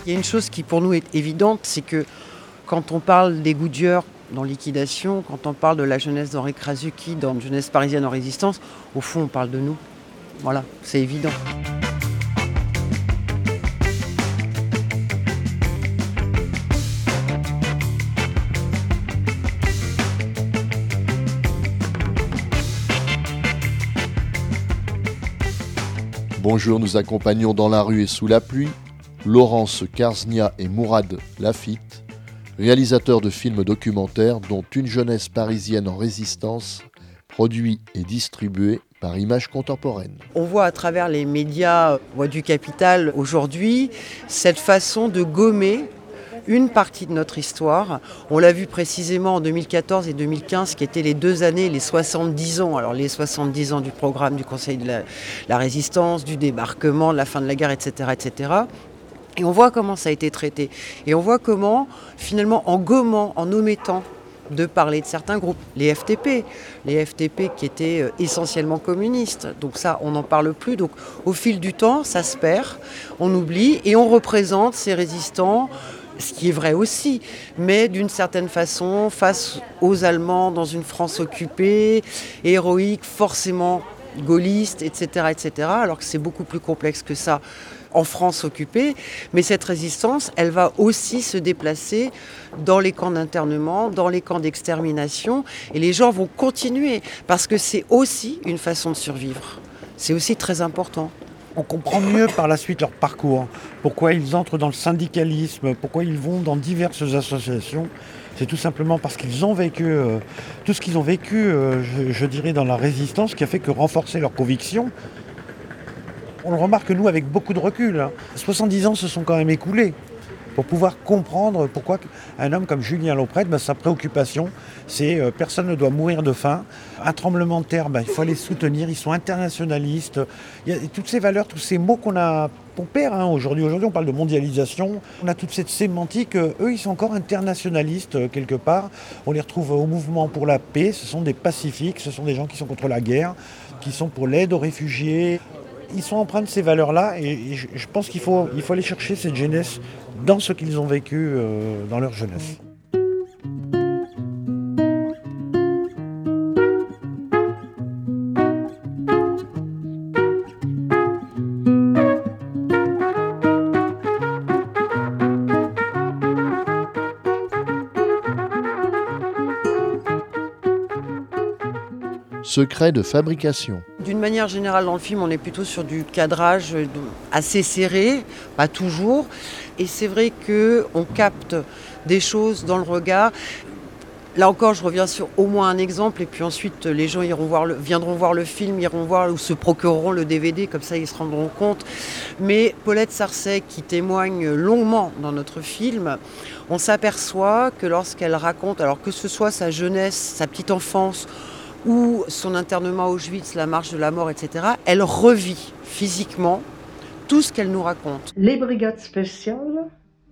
Il y a une chose qui pour nous est évidente, c'est que quand on parle des Goodyear dans Liquidation, quand on parle de la jeunesse d'Henri Krasuki dans Jeunesse parisienne en résistance, au fond on parle de nous. Voilà, c'est évident. Bonjour, nous accompagnons dans la rue et sous la pluie Laurence Karznia et Mourad Lafitte, réalisateurs de films documentaires dont Une jeunesse parisienne en résistance, produit et distribué par Images Contemporaines. On voit à travers les médias Voix du Capital aujourd'hui cette façon de gommer une partie de notre histoire. On l'a vu précisément en 2014 et 2015, qui étaient les 2 années, les 70 ans. Alors les 70 ans du programme du Conseil de la Résistance, du débarquement, de la fin de la guerre, etc., etc. Et on voit comment ça a été traité. Et on voit comment, finalement, en gommant, en omettant de parler de certains groupes, les FTP qui étaient essentiellement communistes. Donc ça, on n'en parle plus. Donc au fil du temps, ça se perd, on oublie et on représente ces résistants, ce qui est vrai aussi, mais d'une certaine façon, face aux Allemands dans une France occupée, héroïque, forcément gaulliste, etc., etc., alors que c'est beaucoup plus complexe que ça en France occupée. Mais cette résistance, elle va aussi se déplacer dans les camps d'internement, dans les camps d'extermination, et les gens vont continuer, parce que c'est aussi une façon de survivre. C'est aussi très important. On comprend mieux par la suite leur parcours, pourquoi ils entrent dans le syndicalisme, pourquoi ils vont dans diverses associations. C'est tout simplement parce qu'ils ont vécu tout ce qu'ils ont vécu, je dirais, dans la résistance, qui a fait que renforcer leurs convictions. On le remarque, nous, avec beaucoup de recul. 70 ans se sont quand même écoulés pour pouvoir comprendre pourquoi un homme comme Julien Lauprette, sa préoccupation, c'est personne ne doit mourir de faim. Un tremblement de terre, il faut les soutenir, ils sont internationalistes. Il y a toutes ces valeurs, tous ces mots qu'on perd aujourd'hui. Aujourd'hui, on parle de mondialisation. On a toute cette sémantique. Eux, ils sont encore internationalistes quelque part. On les retrouve au mouvement pour la paix. Ce sont des pacifiques, ce sont des gens qui sont contre la guerre, qui sont pour l'aide aux réfugiés. Ils sont empreints de ces valeurs-là et je pense qu'il faut aller chercher cette jeunesse dans ce qu'ils ont vécu dans leur jeunesse. Secret de fabrication. D'une manière générale, dans le film, on est plutôt sur du cadrage assez serré, pas toujours. Et c'est vrai qu'on capte des choses dans le regard. Là encore, je reviens sur au moins un exemple, et puis ensuite, les gens viendront voir le film, iront voir ou se procureront le DVD, comme ça ils se rendront compte. Mais Paulette Sarcey, qui témoigne longuement dans notre film, on s'aperçoit que lorsqu'elle raconte, alors que ce soit sa jeunesse, sa petite enfance, ou son internement à Auschwitz, la marche de la mort, etc., elle revit physiquement tout ce qu'elle nous raconte. Les brigades spéciales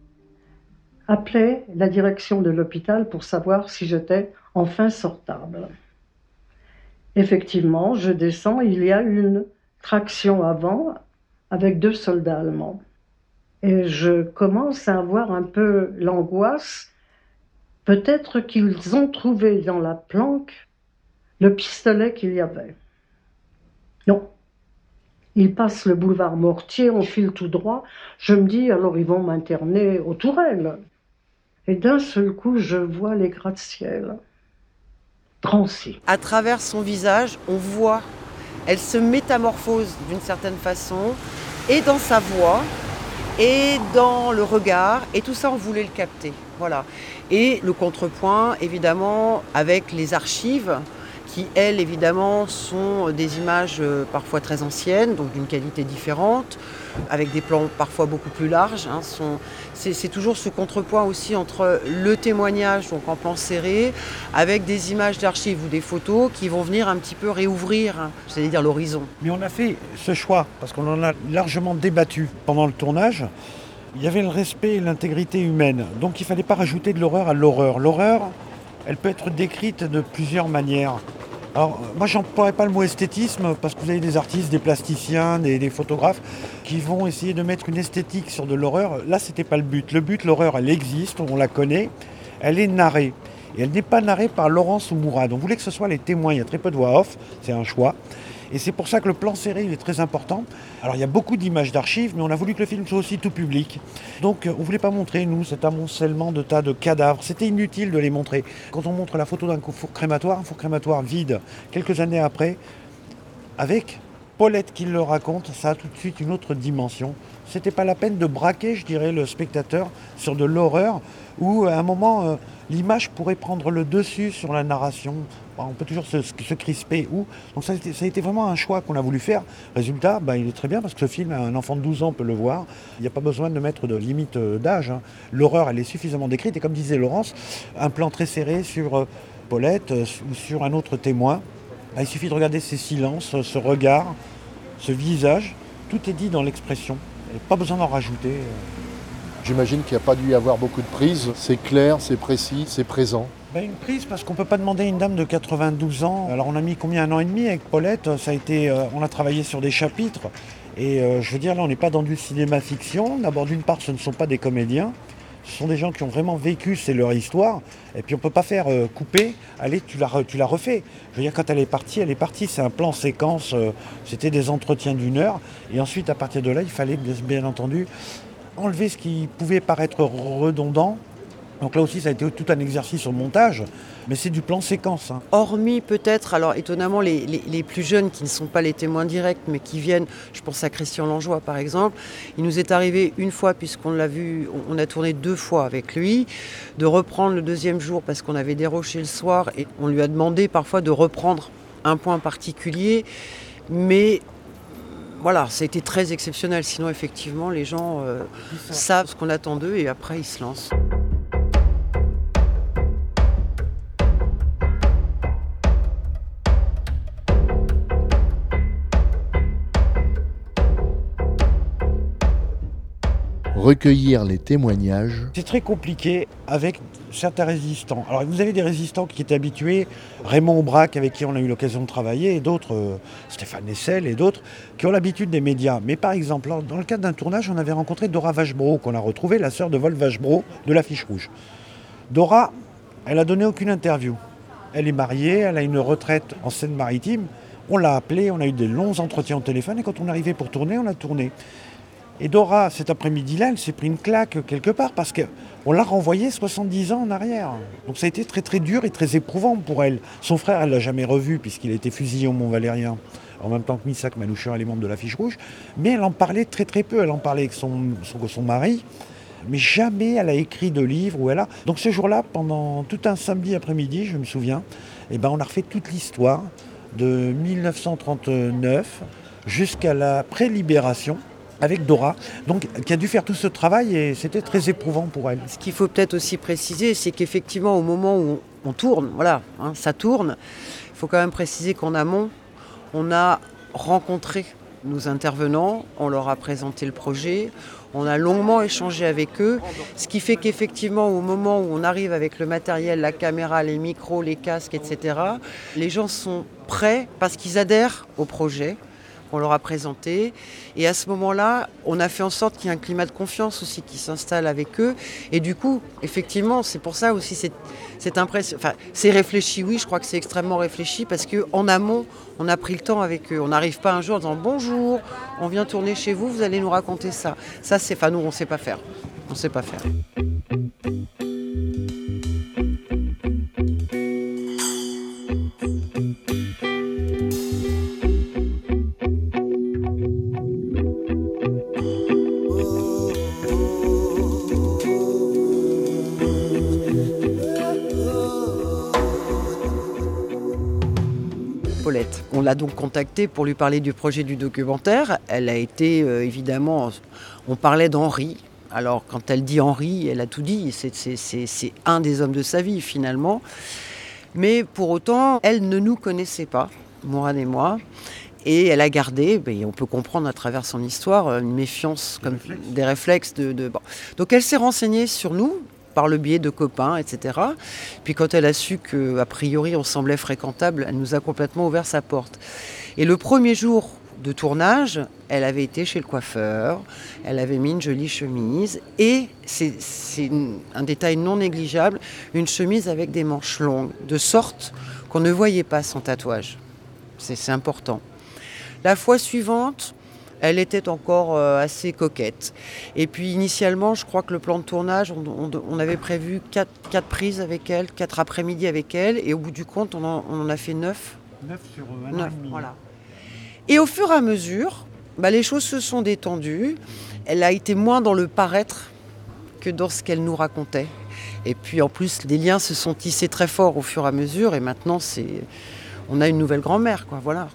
appelaient la direction de l'hôpital pour savoir si j'étais enfin sortable. Effectivement, je descends, il y a une traction avant avec 2 soldats allemands. Et je commence à avoir un peu l'angoisse. Peut-être qu'ils ont trouvé dans la planque le pistolet qu'il y avait. Non. Ils passent le boulevard Mortier, on file tout droit. Je me dis, alors ils vont m'interner aux Tourelles. Et d'un seul coup, je vois les gratte-ciel. Drancy. À travers son visage, on voit, elle se métamorphose d'une certaine façon, et dans sa voix, et dans le regard, et tout ça, on voulait le capter. Voilà. Et le contrepoint, évidemment, avec les archives, qui, elles, évidemment, sont des images parfois très anciennes, donc d'une qualité différente, avec des plans parfois beaucoup plus larges. C'est toujours ce contrepoint aussi entre le témoignage, donc en plan serré, avec des images d'archives ou des photos qui vont venir un petit peu réouvrir, c'est-à-dire l'horizon. Mais on a fait ce choix, parce qu'on en a largement débattu pendant le tournage. Il y avait le respect et l'intégrité humaine, donc il ne fallait pas rajouter de l'horreur à l'horreur. L'horreur, elle peut être décrite de plusieurs manières. Alors, moi, j'emploierais pas le mot esthétisme parce que vous avez des artistes, des plasticiens, des photographes qui vont essayer de mettre une esthétique sur de l'horreur. Là, c'était pas le but. Le but, l'horreur, elle existe, on la connaît, elle est narrée. Et elle n'est pas narrée par Laurence ou Mourad. On voulait que ce soit les témoins. Il y a très peu de voix off, c'est un choix. Et c'est pour ça que le plan serré, il est très important. Alors, il y a beaucoup d'images d'archives, mais on a voulu que le film soit aussi tout public. Donc, on ne voulait pas montrer, nous, cet amoncellement de tas de cadavres. C'était inutile de les montrer. Quand on montre la photo d'un four crématoire vide, quelques années après, avec Paulette qui le raconte, ça a tout de suite une autre dimension. C'était pas la peine de braquer, je dirais, le spectateur sur de l'horreur, où à un moment, l'image pourrait prendre le dessus sur la narration. On peut toujours se crisper. Donc ça a été vraiment un choix qu'on a voulu faire. Résultat, il est très bien parce que ce film, un enfant de 12 ans peut le voir. Il n'y a pas besoin de mettre de limite d'âge. L'horreur, elle est suffisamment décrite. Et comme disait Laurence, un plan très serré sur Paulette ou sur un autre témoin. Il suffit de regarder ces silences, ce regard, ce visage. Tout est dit dans l'expression. Il n'y a pas besoin d'en rajouter. J'imagine qu'il n'y a pas dû y avoir beaucoup de prises. C'est clair, c'est précis, c'est présent. Une prise parce qu'on ne peut pas demander à une dame de 92 ans. Alors on a mis combien, 1 an et demi avec Paulette. On a travaillé sur des chapitres. Et je veux dire, là on n'est pas dans du cinéma fiction. D'abord d'une part, ce ne sont pas des comédiens. Ce sont des gens qui ont vraiment vécu, c'est leur histoire. Et puis on ne peut pas faire couper, allez, tu la refais. Je veux dire, quand elle est partie, c'est un plan séquence. C'était des entretiens d'1 heure. Et ensuite, à partir de là, il fallait bien entendu enlever ce qui pouvait paraître redondant. Donc là aussi, ça a été tout un exercice au montage, mais c'est du plan séquence. Hormis peut-être, alors étonnamment, les plus jeunes qui ne sont pas les témoins directs, mais qui viennent, je pense à Christian Langeois par exemple, il nous est arrivé une fois, puisqu'on l'a vu, on a tourné 2 fois avec lui, de reprendre le 2e jour parce qu'on avait déroché le soir et on lui a demandé parfois de reprendre un point particulier, mais voilà, ça a été très exceptionnel. Sinon, effectivement, les gens savent ce qu'on attend d'eux et après, ils se lancent. Recueillir les témoignages. C'est très compliqué avec certains résistants. Alors vous avez des résistants qui étaient habitués, Raymond Aubrac avec qui on a eu l'occasion de travailler, et d'autres, Stéphane Hessel et d'autres, qui ont l'habitude des médias. Mais par exemple, dans le cadre d'un tournage, on avait rencontré Dora Vachebrot, qu'on a retrouvée, la sœur de Wolf Vachebrot de l'Affiche Rouge. Dora, elle n'a donné aucune interview. Elle est mariée, elle a une retraite en Seine-Maritime. On l'a appelée, on a eu des longs entretiens au téléphone, et quand on arrivait pour tourner, on a tourné. Et Dora, cet après-midi-là, elle s'est pris une claque quelque part parce qu'on l'a renvoyée 70 ans en arrière. Donc ça a été très très dur et très éprouvant pour elle. Son frère, elle ne l'a jamais revu puisqu'il a été fusillé au Mont-Valérien, en même temps que Missak Manouchian, les membres de l'Affiche Rouge. Mais elle en parlait très très peu. Elle en parlait avec son mari. Mais jamais elle a écrit de livre. Donc ce jour-là, pendant tout un samedi après-midi, je me souviens, on a refait toute l'histoire de 1939 jusqu'à la pré-libération, avec Dora, donc qui a dû faire tout ce travail et c'était très éprouvant pour elle. Ce qu'il faut peut-être aussi préciser, c'est qu'effectivement au moment où on tourne, ça tourne, il faut quand même préciser qu'en amont, on a rencontré nos intervenants, on leur a présenté le projet, on a longuement échangé avec eux, ce qui fait qu'effectivement au moment où on arrive avec le matériel, la caméra, les micros, les casques, etc., les gens sont prêts parce qu'ils adhèrent au projet. On leur a présenté et à ce moment-là, on a fait en sorte qu'il y ait un climat de confiance aussi qui s'installe avec eux et du coup, effectivement, c'est pour ça aussi cette impression, c'est réfléchi, oui, je crois que c'est extrêmement réfléchi parce qu'en amont, on a pris le temps avec eux. On n'arrive pas un jour en disant « Bonjour, on vient tourner chez vous, vous allez nous raconter ça ». Ça, nous, on ne sait pas faire. On ne sait pas faire. Paulette. On l'a donc contactée pour lui parler du projet du documentaire. Elle a été, évidemment, on parlait d'Henri. Alors, quand elle dit Henri, elle a tout dit. C'est un des hommes de sa vie, finalement. Mais pour autant, elle ne nous connaissait pas, Mourad et moi. Et elle a gardé, on peut comprendre à travers son histoire, une méfiance, des réflexes. Bon. Donc elle s'est renseignée sur nous. par le biais de copains, etc. Puis quand elle a su qu'a priori on semblait fréquentable, elle nous a complètement ouvert sa porte. Et le premier jour de tournage, elle avait été chez le coiffeur, elle avait mis une jolie chemise et c'est un détail non négligeable, une chemise avec des manches longues, de sorte qu'on ne voyait pas son tatouage. C'est important. La fois suivante, elle était encore assez coquette. Et puis initialement, je crois que le plan de tournage, on avait prévu 4 prises avec elle, 4 après-midi avec elle, et au bout du compte, on en a fait 9. 9 sur un an et demi. Voilà. Et au fur et à mesure, les choses se sont détendues. Elle a été moins dans le paraître que dans ce qu'elle nous racontait. Et puis en plus, les liens se sont tissés très forts au fur et à mesure. Et maintenant, on a une nouvelle grand-mère, quoi. Voilà.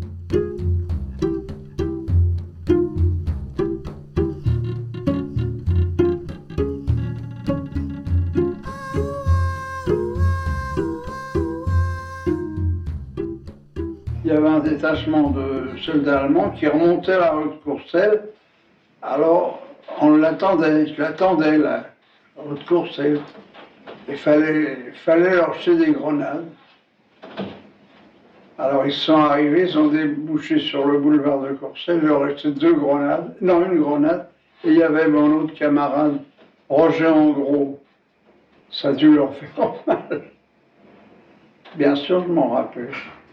Il y avait un détachement de soldats allemands qui remontait la rue de Courcelles. Alors, je l'attendais, la rue de Courcelles. Il fallait leur jeter des grenades. Alors, ils sont arrivés, ils ont débouché sur le boulevard de Courcelles. Il leur restait une grenade. Et il y avait mon autre camarade, Roger Engros. Ça a dû leur faire mal. Bien sûr, je m'en rappelle.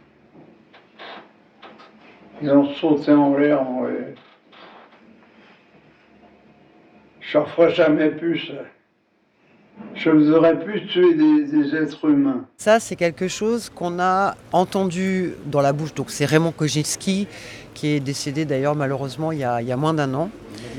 Ils ont sauté en l'air. Je ne ferai jamais plus ça. Je n'aurais pu tuer des êtres humains. Ça, c'est quelque chose qu'on a entendu dans la bouche. Donc, c'est Raymond Kojinski, qui est décédé d'ailleurs malheureusement il y a moins d'un an.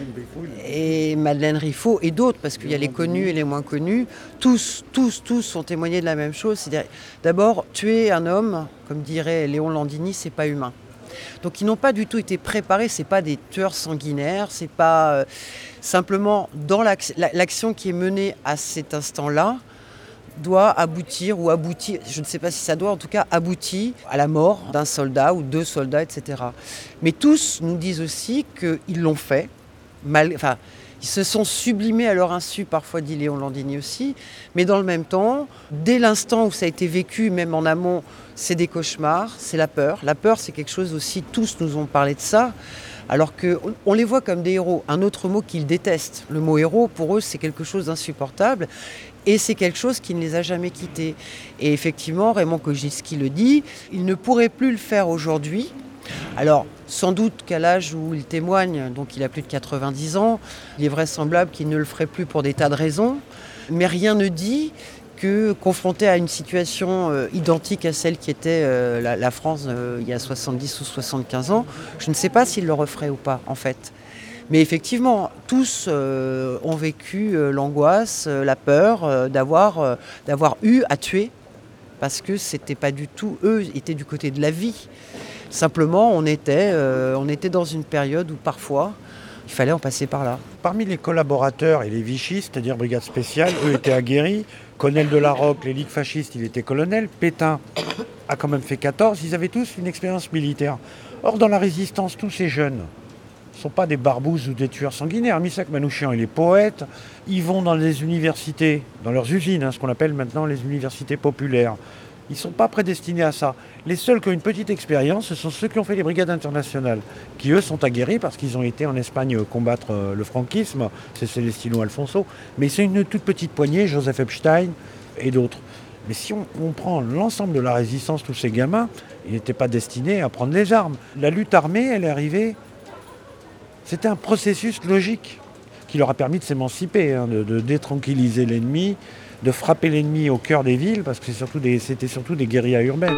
Et Madeleine Riffaut et d'autres, parce qu'il y a les connus et les moins connus. Tous ont témoigné de la même chose. C'est-à-dire, d'abord, tuer un homme, comme dirait Léon Landini, c'est pas humain. Donc ils n'ont pas du tout été préparés, c'est pas des tueurs sanguinaires, c'est pas simplement dans l'action qui est menée à cet instant-là doit aboutir, je ne sais pas si ça doit, en tout cas aboutir à la mort d'un soldat ou 2 soldats, etc. Mais tous nous disent aussi qu'ils l'ont fait, ils se sont sublimés à leur insu, parfois dit Léon Landini aussi, mais dans le même temps, dès l'instant où ça a été vécu, même en amont, c'est des cauchemars, c'est la peur. La peur, c'est quelque chose aussi, tous nous ont parlé de ça, alors qu'on les voit comme des héros. Un autre mot qu'ils détestent. Le mot héros, pour eux, c'est quelque chose d'insupportable, et c'est quelque chose qui ne les a jamais quittés. Et effectivement, Raymond Kojinski le dit, il ne pourrait plus le faire aujourd'hui. Alors, sans doute qu'à l'âge où il témoigne, donc il a plus de 90 ans, il est vraisemblable qu'il ne le ferait plus pour des tas de raisons, mais rien ne dit que, confronté à une situation identique à celle qui était la France il y a 70 ou 75 ans, je ne sais pas s'il le referait ou pas, en fait. Mais effectivement, tous ont vécu l'angoisse, la peur d'avoir eu à tuer, parce que c'était pas du tout, eux étaient du côté de la vie. Simplement, on était dans une période où parfois, il fallait en passer par là. Parmi les collaborateurs et les vichistes, c'est-à-dire brigades spéciales, eux étaient aguerris. Colonel de la Roque, les ligues fascistes, il était colonel. Pétain a quand même fait 14. Ils avaient tous une expérience militaire. Or, dans la résistance, tous ces jeunes ne sont pas des barbouzes ou des tueurs sanguinaires. Missak Manouchian, il est poète. Ils vont dans les universités, dans leurs usines, ce qu'on appelle maintenant les universités populaires. Ils ne sont pas prédestinés à ça. Les seuls qui ont une petite expérience, ce sont ceux qui ont fait les brigades internationales, qui eux sont aguerris parce qu'ils ont été en Espagne combattre le franquisme, c'est Celestino Alfonso, mais c'est une toute petite poignée, Joseph Epstein et d'autres. Mais si on prend l'ensemble de la résistance, tous ces gamins, ils n'étaient pas destinés à prendre les armes. La lutte armée, elle est arrivée, c'était un processus logique qui leur a permis de s'émanciper, de détranquilliser l'ennemi, de frapper l'ennemi au cœur des villes, parce que c'était surtout des guérillas urbaines.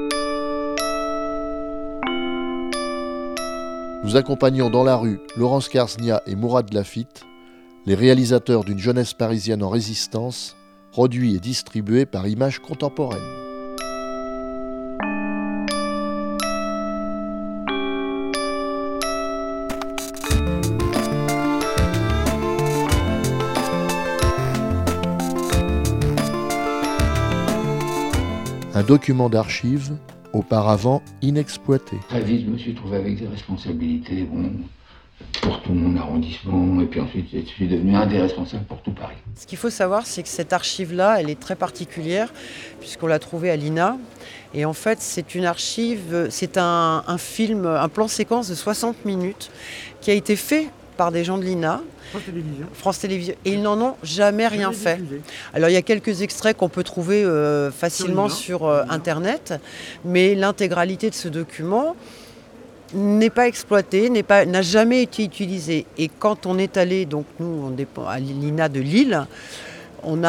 Nous accompagnons dans la rue Laurence Karsnia et Mourad Lafitte, les réalisateurs d'une jeunesse parisienne en résistance, produit et distribué par Images Contemporaines. Un document d'archives, auparavant inexploité. Très vite, je me suis trouvé avec des responsabilités. Bon, pour tout mon arrondissement, et puis ensuite je suis devenu un des responsables pour tout Paris. Ce qu'il faut savoir, c'est que cette archive-là, elle est très particulière, puisqu'on l'a trouvée à l'INA. Et en fait, c'est une archive, c'est un film, un plan séquence de 60 minutes qui a été fait par des gens de l'INA. France Télévisions. Et ils n'en ont jamais rien fait. Alors il y a quelques extraits qu'on peut trouver facilement sur Internet, mais l'intégralité de ce document n'est pas exploité, n'a jamais été utilisé. Et quand on est allé, donc nous on dépend à l'INA de Lille, on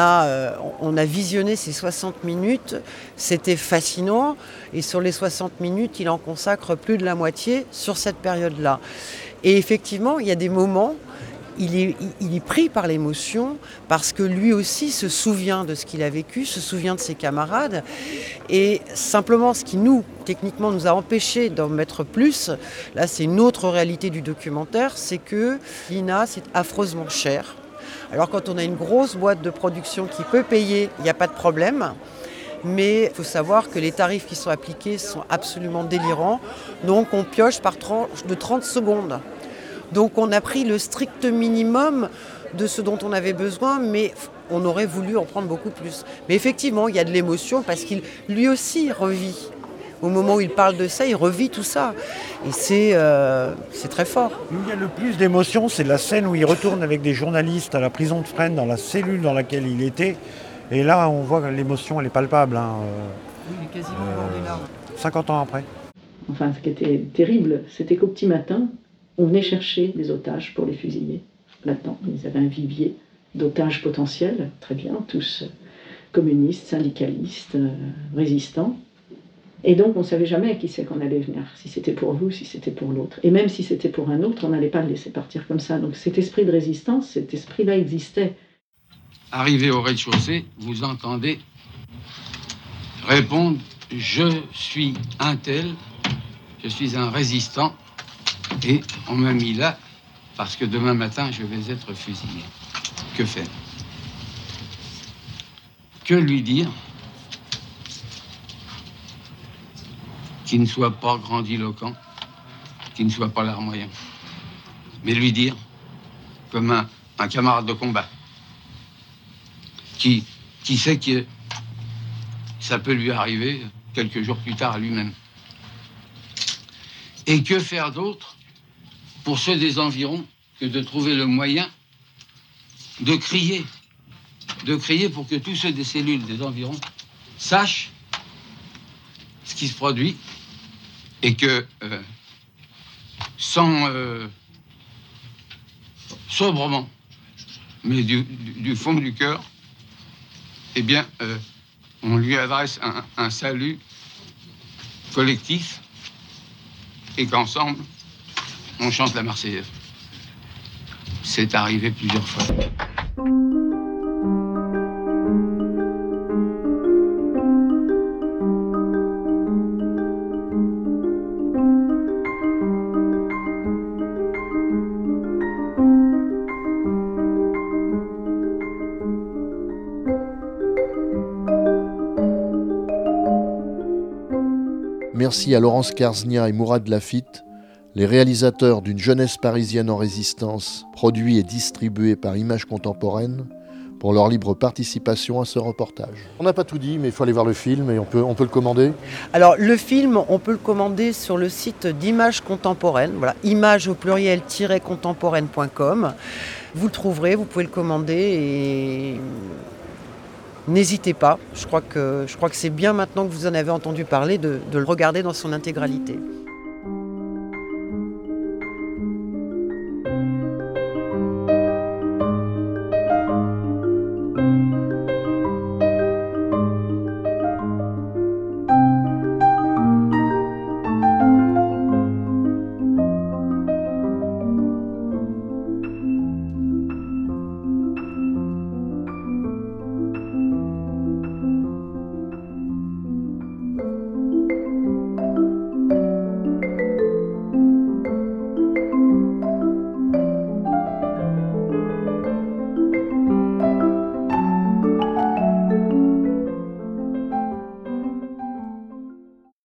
a visionné ces 60 minutes, c'était fascinant. Et sur les 60 minutes, il en consacre plus de la moitié sur cette période-là. Et effectivement, il y a des moments, il est pris par l'émotion parce que lui aussi se souvient de ce qu'il a vécu, se souvient de ses camarades. Et simplement, ce qui techniquement, nous a empêché d'en mettre plus, là c'est une autre réalité du documentaire, c'est que l'INA, c'est affreusement cher. Alors quand on a une grosse boîte de production qui peut payer, il n'y a pas de problème. Mais il faut savoir que les tarifs qui sont appliqués sont absolument délirants. Donc on pioche par tranche de 30 secondes. Donc on a pris le strict minimum de ce dont on avait besoin, mais on aurait voulu en prendre beaucoup plus. Mais effectivement, il y a de l'émotion parce qu'il lui aussi revit. Au moment où il parle de ça, il revit tout ça. Et c'est très fort. Il y a le plus d'émotion, c'est la scène où il retourne avec des journalistes à la prison de Fresnes, dans la cellule dans laquelle il était. Et là, on voit que l'émotion, elle est palpable. Oui, il est quasiment bord des larmes. 50 ans après. Enfin, ce qui était terrible, c'était qu'au petit matin, on venait chercher des otages pour les fusiller. Là-dedans, ils avaient un vivier d'otages potentiels, très bien, tous communistes, syndicalistes, résistants. Et donc, on ne savait jamais qui c'est qu'on allait venir, si c'était pour vous, si c'était pour l'autre. Et même si c'était pour un autre, on n'allait pas le laisser partir comme ça. Donc cet esprit de résistance, cet esprit-là existait. Arrivé au rez-de-chaussée, vous entendez répondre « Je suis un tel, je suis un résistant, et on m'a mis là parce que demain matin, je vais être fusillé. » Que faire? Que lui dire qu'il ne soit pas grandiloquent, qu'il ne soit pas larmoyant, mais lui dire, comme un camarade de combat, qui sait que ça peut lui arriver quelques jours plus tard à lui-même. Et que faire d'autre pour ceux des environs que de trouver le moyen de crier pour que tous ceux des cellules des environs sachent ce qui se produit et que sobrement, mais du fond du cœur, eh bien, on lui adresse un salut collectif et qu'ensemble, on chante la Marseillaise. C'est arrivé plusieurs fois. Merci à Laurence Karsnia et Mourad Lafitte, les réalisateurs d'une jeunesse parisienne en résistance, produit et distribué par Images Contemporaines, pour leur libre participation à ce reportage. On n'a pas tout dit, mais il faut aller voir le film et on peut le commander. Alors le film, on peut le commander sur le site d'Images Contemporaines, voilà, images au pluriel-contemporaine.com. Vous le trouverez, vous pouvez le commander et n'hésitez pas. Je crois que c'est bien maintenant que vous en avez entendu parler de le regarder dans son intégralité.